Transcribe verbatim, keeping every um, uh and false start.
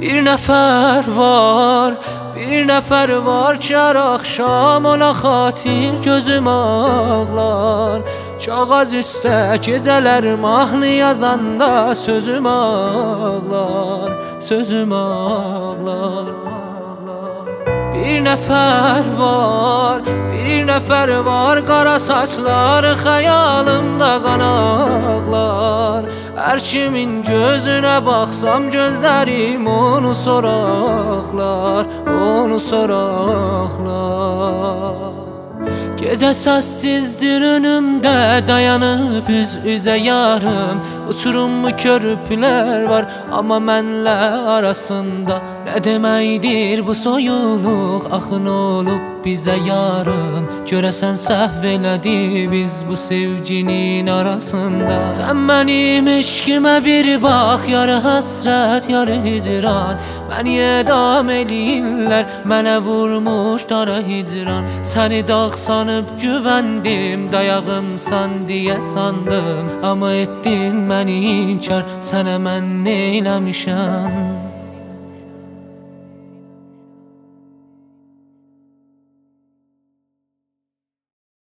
Bir nəfər var, bir nəfər var ki, hər axşam ona xatir gözüm ağlar. Kağız üstə gecələr mahnı yazanda sözüm ağlar, sözüm ağlar. Bir nəfər var, bir nəfər var, qara saçları xəyalımda qanaqlar. Hər kimin gözünə baxsam gözlərim onu soraqlar, onu soraqlar. Gecə səssizdir önümdə dayanıb üz-üzə yarım. Uçurumlu körpülər var amma mənlə arasında. Nə deməkdir bu soyuluq, axı nə olub bizə yarım? Görəsən səhv elədi biz bu sevginin arasında. Sən mənim eşqimə bir bax, yarı həsrət, yarı hicran. Məni edam eləyirlər, mənə vurmuş dara hicran. Səni dağ sanıb güvəndim, dayağımsan deyə sandım. Amma etdin məni inkar, sənə mən neyləmişəm?